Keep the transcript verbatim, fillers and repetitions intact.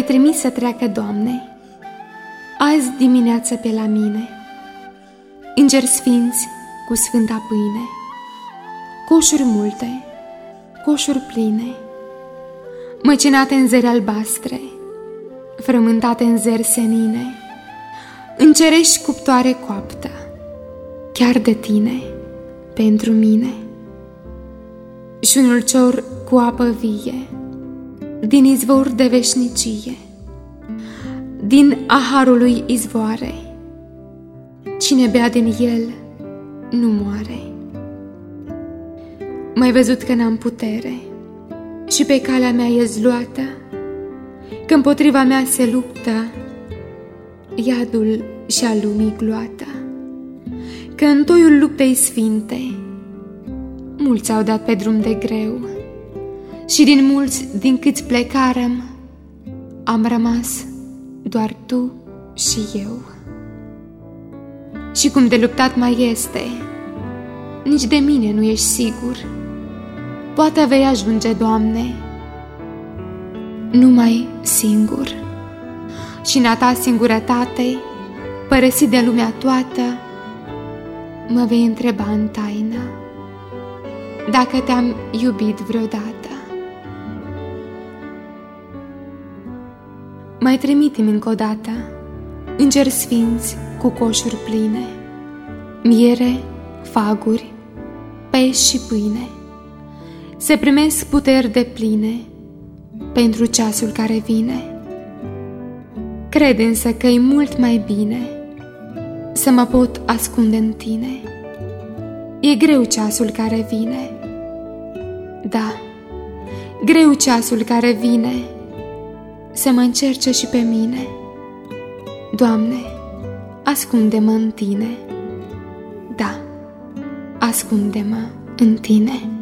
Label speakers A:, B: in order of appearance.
A: trimis să treacă, Doamne, azi dimineață pe la mine, îngeri sfinți cu sfânta pâine, coșuri multe, coșuri pline, măcinate în zări albastre, frământate în zări senine, încerești cuptoare coaptă, chiar de tine, pentru mine. Și un ulcior cu apă vie, din izvor de veșnicie, din aharului izvoare, cine bea din el nu moare. M-ai văzut că n-am putere și pe calea mea e zluată, că împotriva mea se luptă iadul și-a lumii gloată, că în toiul luptei sfinte mulți au dat pe drum de greu și din mulți din câți plecarăm am rămas doar tu și eu. Și cum de luptat mai este, nici de mine nu ești sigur, poate vei ajunge, Doamne, numai singur. Și în a ta singurătate, părăsit de lumea toată, mă vei întreba în taină dacă te-am iubit vreodată. Mai trimite-mi încă o dată îngeri sfinți cu coșuri pline, miere, faguri, pești și pâine, să primesc puteri depline pentru ceasul care vine. Cred însă că-i mult mai bine să mă pot ascunde în tine. E greu ceasul care vine, da, greu ceasul care vine să mă încerce și pe mine. Doamne, ascunde-mă în tine, da, ascunde-mă în tine.